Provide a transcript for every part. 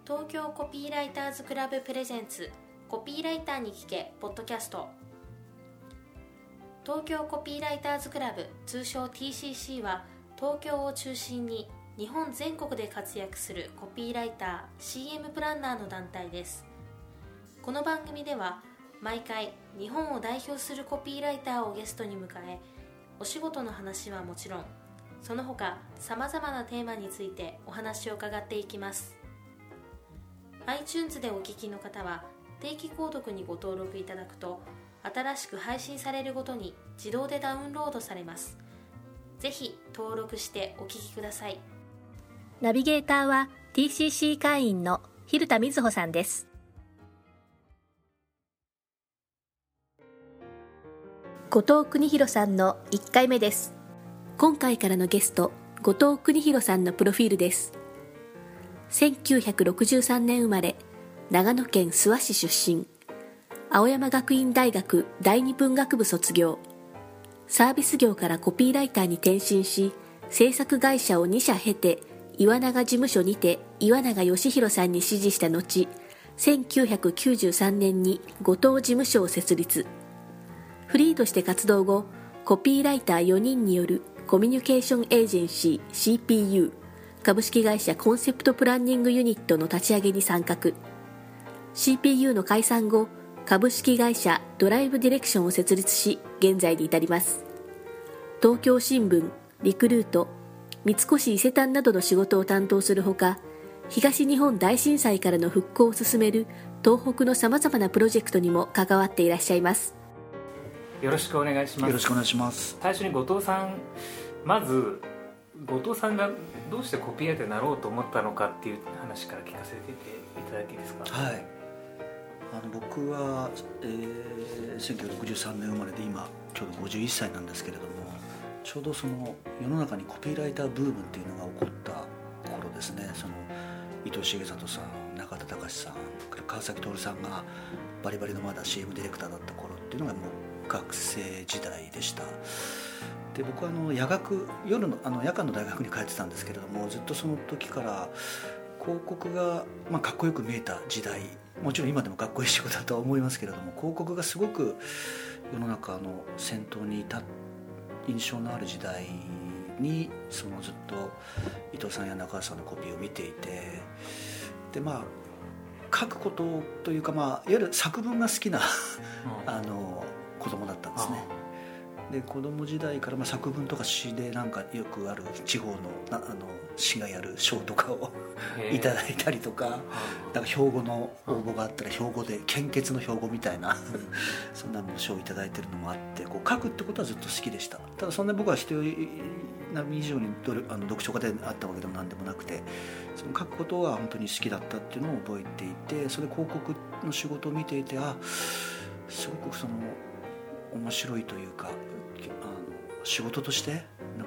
東京コピーライターズクラブプレゼンツコピーライターに聞けポッドキャスト。東京コピーライターズクラブ、通称 TCC は東京を中心に日本全国で活躍するコピーライター、CM プランナーの団体です。この番組では毎回日本を代表するコピーライターをゲストに迎え、お仕事の話はもちろんその他さまざまなテーマについてお話を伺っていきます。 iTunes でお聞きの方は定期購読にご登録いただくと、新しく配信されるごとに自動でダウンロードされます。ぜひ登録してお聞きください。 ナビゲーターは TCC 会員の蛭田瑞穂さんです。後藤邦弘さんの1回目です。今回からのゲスト、後藤邦弘さんのプロフィールです。1963年生まれ、長野県諏訪市出身、青山学院大学第二文学部卒業。サービス業からコピーライターに転身し、制作会社を2社経て、岩永事務所にて岩永義弘さんに指示した後、1993年に後藤事務所を設立。フリーとして活動後、コピーライター4人によるコミュニケーションエージェンシー CPU 株式会社コンセプトプランニングユニットの立ち上げに参画。 CPU の解散後、株式会社ドライブディレクションを設立し、現在に至ります。東京新聞、リクルート、三越伊勢丹などの仕事を担当するほか、東日本大震災からの復興を進める東北のさまざまなプロジェクトにも関わっていらっしゃいます。 よろしくお願いします。 よろしくお願いします。 最初に後藤さん、まず後藤さんがどうしてコピーライターになろうと思ったのかっていう話から聞かせていただいていいですか。 はい、僕は、1963年生まれで今ちょうど51歳なんですけれども、ちょうどその世の中にコピーライターブームっていうのが起こった頃ですね。その伊藤重里さん、中田隆さん、川崎徹さんがバリバリのまだ CM ディレクターだった頃っていうのがもう学生時代でした。で、僕は夜の夜間の大学に通ってたんですけれども、ずっとその時から広告が、かっこよく見えた時代、もちろん今でもかっこいい仕事だとは思いますけれども、広告がすごく世の中の先頭にいた印象のある時代に、ずっと伊藤さんや中川さんのコピーを見ていて、で書くことというか、いわゆる作文が好きな子供だったんですね。で、子供時代から作文とか詩でよくある地方の市がやる賞とかをいただいたりとか、標語の応募があったら標語で献血の標語みたいなそんなの賞をいただいてるのもあって、書くってことはずっと好きでした。ただそんな僕は人並み以上に読書家であったわけでも何でもなくて、その書くことは本当に好きだったっていうのを覚えていて、それで広告の仕事を見ていて、すごく面白いというか、仕事として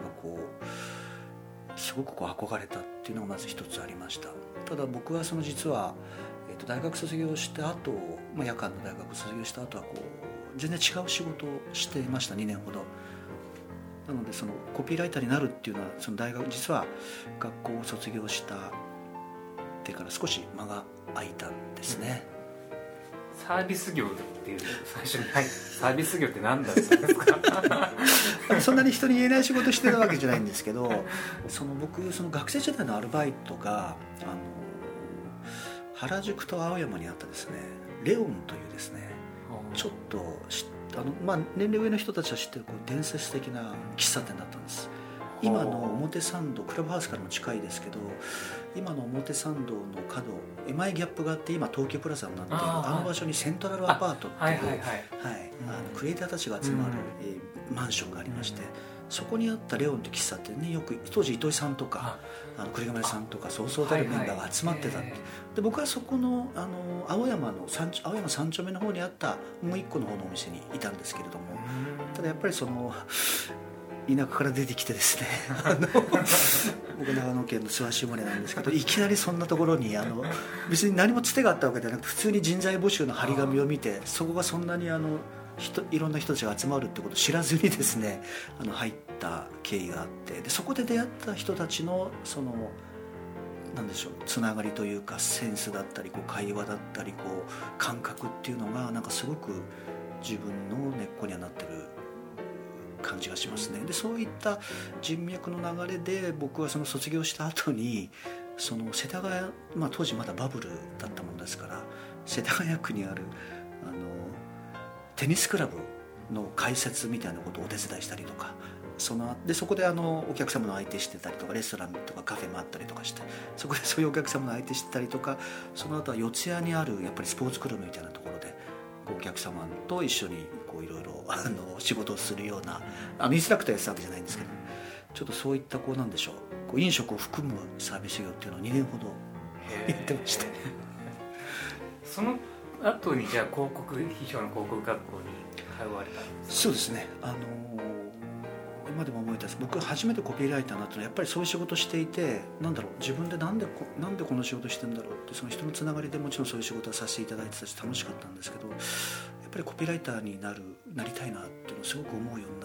すごく憧れたっていうのがまず一つありました。ただ僕は実は、大学卒業した後、夜間の大学卒業した後は全然違う仕事をしていました。2年ほど。なのでコピーライターになるっていうのは、大学、実は学校を卒業したってから少し間が空いたんですね。 サービス業っていう最初に、サービス業って何だったんですかそんなに人に言えない仕事してたわけじゃないんですけど、僕学生時代のアルバイトが原宿と青山にあったですね、レオンというですね、ちょっと年齢上の人たちは知ってる伝説的な喫茶店だったんです。今の表参道、クラブハウスからも近いですけど、今の表参道の角、前ギャップがあって今東急プラザになっているの場所にセントラルアパートっていうクリエイターたちが集まる、マンションがありまして、そこにあったレオンって喫茶店によく当時糸井さんとか栗亀さんとかそうそうたるメンバーが集まってた。で、僕はそこの青山3丁目の方にあったもう一個の方のお店にいたんですけれども、ただやっぱり田舎から出てきてですね僕長野県の諏訪市生まれなんですけど、いきなりそんなところに別に何もつてがあったわけではなくて、普通に人材募集の張り紙を見て、そこがそんなにいろんな人たちが集まるってことを知らずにですね入った経緯があって、でそこで出会った人たちのなんでしょう、つながりというかセンスだったりこう会話だったりこう感覚っていうのがなんかすごく自分の根っこにはなってる感じがしますね。でそういった人脈の流れで僕はその卒業した後にその世田谷、当時まだバブルだったものですから世田谷区にあるテニスクラブの開設みたいなことをお手伝いしたりとか、そこでお客様の相手してたりとか、レストランとかカフェもあったりとかして、そこでそういうお客様の相手してたりとか、その後は四谷にあるやっぱりスポーツクラブみたいなところでお客様と一緒にいろいろ仕事をするようなインストラクターやってたわけじゃないんですけど、ちょっとそういったなんでしょう、飲食を含むサービス業っていうのを2年ほどやってました。 その後にじゃあ広告批評の広告学校に通われたんですか？ そうですね、今でも覚えてます。僕初めてコピーライターになったのはやっぱりそういう仕事していて、自分でなんでこの仕事してるんだろうって、その人のつながりでもちろんそういう仕事をさせていただいてたし楽しかったんですけど、やっぱりコピーライターになりたいなっていうのをすごく思うようになって、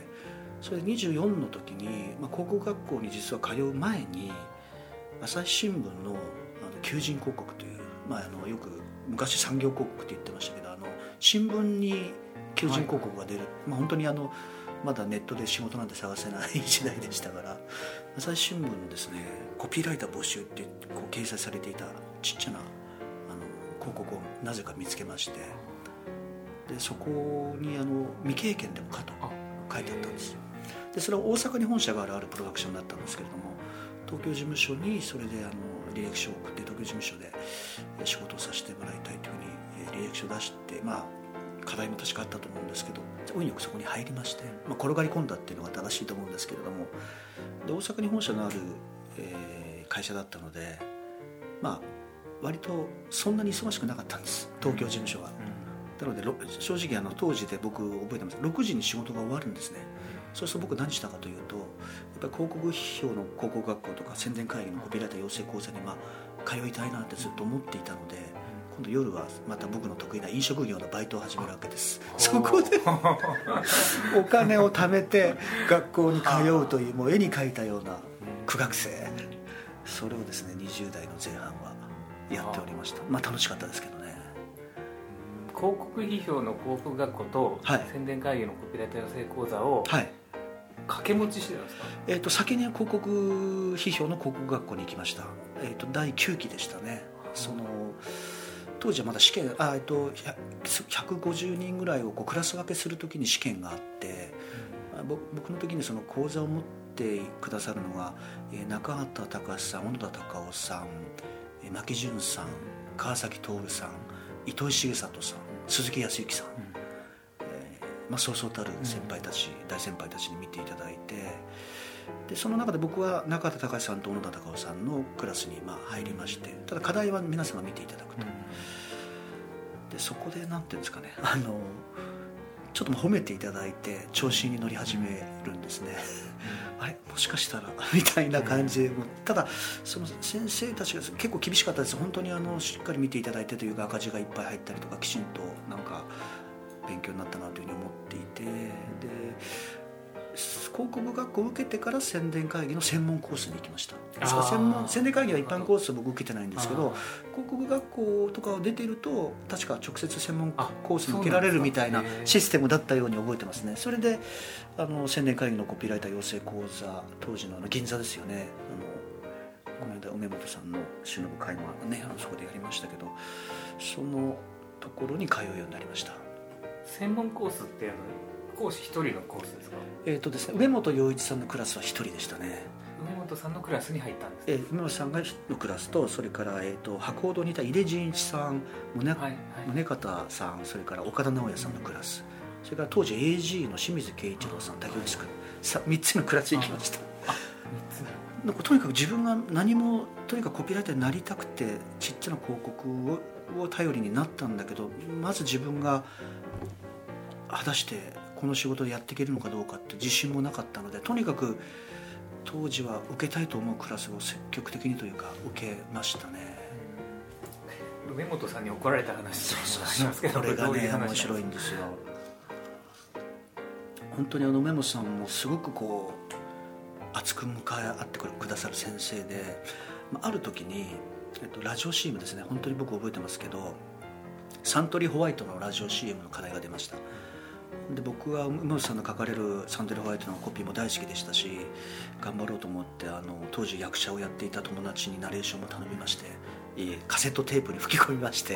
それで24の時に、広告学校に実は通う前に朝日新聞の求人広告という、よく昔産業広告って言ってましたけど、新聞に求人広告が出る、本当にまだネットで仕事なんて探せない時代でしたから、朝日新聞のですねコピーライター募集って掲載されていたちっちゃな広告をなぜか見つけまして、でそこに未経験でもかと書いてあったんですよ。でそれは大阪に本社があるプロダクションだったんですけれども、東京事務所にそれで履歴書を送って東京事務所で仕事をさせてもらいたいというふうに履歴書を出して、課題も確かあったと思うんですけど、運よくそこに入りまして、転がり込んだっていうのが正しいと思うんですけれども、で大阪に本社のある、会社だったので、割とそんなに忙しくなかったんです、東京事務所は。なので正直当時で僕覚えてます、6時に仕事が終わるんですね。そうすると僕何したかというと、やっぱり広告批評の広告学校とか宣伝会議のコピーライター養成講座に通いたいなってずっと思っていたので、今度夜はまた僕の得意な飲食業のバイトを始めるわけです。そこでお金を貯めて学校に通うという、もう絵に描いたような苦学生、それをですね20代の前半はやっておりました。楽しかったですけどね。 広告批評の広告学校と宣伝会議のコピーライター養成講座を掛け持ちしてたんですか？ 先には広告批評の広告学校に行きました。第9期でしたね。当時はまだ試験150人ぐらいをクラス分けするときに試験があって、僕の時にその講座を持ってくださるのが中畑隆さん、小野田隆夫さん、牧潤さん、川崎徹さん、糸井重里さん、鈴木康之さん、そうそうたる先輩たち、大先輩たちに見ていただいて、でその中で僕は中畑隆さんと小野田隆夫さんのクラスに入りまして、ただ課題は皆さんが見ていただくと、でそこでなんていうんですかね、ちょっと褒めていただいて調子に乗り始めるんですね。あれもしかしたらみたいな感じで、ただその先生たちが結構厳しかったです。本当にしっかり見ていただいてというか、赤字がいっぱい入ったりとか、きちんと勉強になったなというふうに思っていて、で広告学校を受けてから宣伝会議の専門コースに行きました。宣伝会議は一般コースを僕受けてないんですけど、広告学校とかを出ていると確か直接専門コースに受けられるみたいなシステムだったように覚えてますね。それで宣伝会議のコピーライター養成講座、当時の銀座ですよね、この間梅本さんの忍ぶ会話ね、そこでやりましたけど、そのところに通うようになりました。 専門コースって講師一人のコースですか？ ですね、梅本洋一さんのクラスは一人でしたね。 梅本さんのクラスに入ったんですか？ 梅本さんがのクラスと、それから、博報堂にいた井出純一さん、宗像さん、それから岡田直也さんのクラス、それから当時 AG の清水圭一郎さん、竹内君、3つのクラスに行きました。とにかく自分が何もとにかくコピーライターになりたくて、ちっちゃな広告を頼りになったんだけど、まず自分が果たしてこの仕事でやっていけるのかどうかって自信もなかったので、とにかく当時は受けたいと思うクラスを積極的にというか受けましたね。 梅本さんに怒られた話がありますけど、 これがね面白いんですよ。本当に梅本さんもすごく熱く迎え合ってくださる先生で、 ある時に、ラジオ CM ですね、本当に僕覚えてますけど、サントリーホワイトのラジオ CM の課題が出ました。で僕は梅本さんの書かれるサントリーホワイトのコピーも大好きでしたし、頑張ろうと思って当時役者をやっていた友達にナレーションも頼みまして、カセットテープに吹き込みまして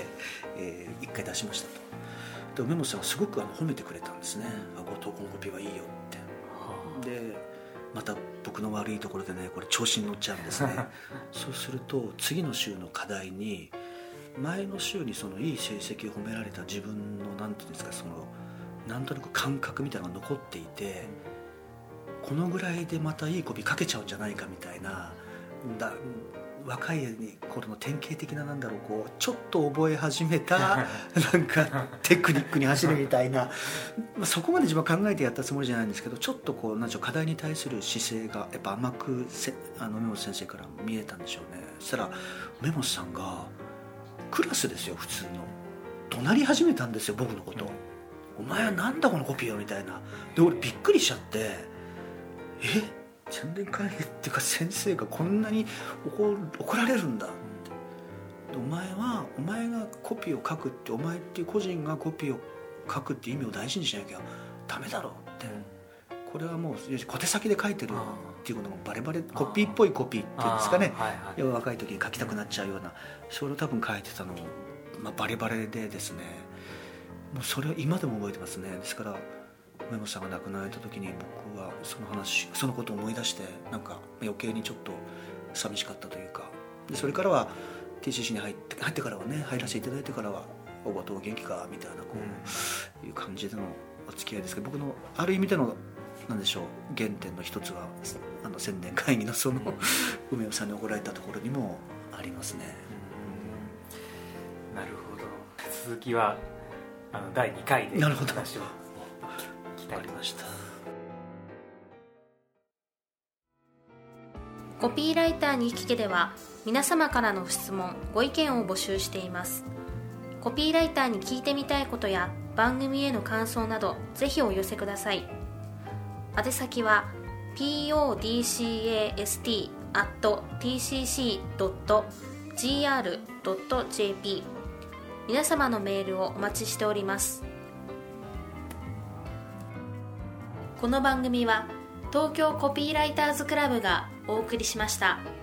、1回出しましたと。で梅本さんがすごく褒めてくれたんですね。後藤このコピーはいいよって。でまた僕の悪いところでね、これ調子に乗っちゃうんですねそうすると次の週の課題に、前の週にそのいい成績を褒められた自分のなんていうんですか、そのなんとなく感覚みたいなのが残っていて、このぐらいでまたいいコピー書けちゃうんじゃないかみたいな、若い頃の典型的な、なんだろう、こうちょっと覚え始めたなんかテクニックに走るみたいなそこまで自分は考えてやったつもりじゃないんですけど、ちょっとこうなんでしょう、課題に対する姿勢がやっぱ甘く梅本先生から見えたんでしょうね。そしたら梅本さんがクラスですよ、普通の怒鳴り始めたんですよ、僕のこと。お前はなんだこのコピーよみたいな。で俺びっくりしちゃって、宣伝会議っていうか先生がこんなに怒られるんだって。お前がコピーを書くって、お前っていう個人がコピーを書くっていう意味を大事にしなきゃダメだろうって、これはもう小手先で書いてるっていうこともバレバレ、コピーっぽいコピーっていうんですかね、要は若い時に書きたくなっちゃうような、それを多分書いてたのも、バレバレでですね、もうそれは今でも覚えてますね。ですから梅本さんが亡くなられた時に僕はそのことを思い出して、なんか余計にちょっと寂しかったというか、でそれからは TCC に入ってからはね、入らせていただいてからはおばと元気かみたいなこういう感じでのお付き合いですけど、僕のある意味でのなんでしょう、原点の一つは宣伝会議のその梅本さんに怒られたところにもありますね。 なるほど。続きは第2回で話を聞きたいと思いました。 コピーライターに聞けでは皆様からの質問ご意見を募集しています。コピーライターに聞いてみたいことや番組への感想などぜひお寄せください。宛先は podcast@tcc.gr.jp。 皆様のメールをお待ちしております。この番組は東京コピーライターズクラブがお送りしました。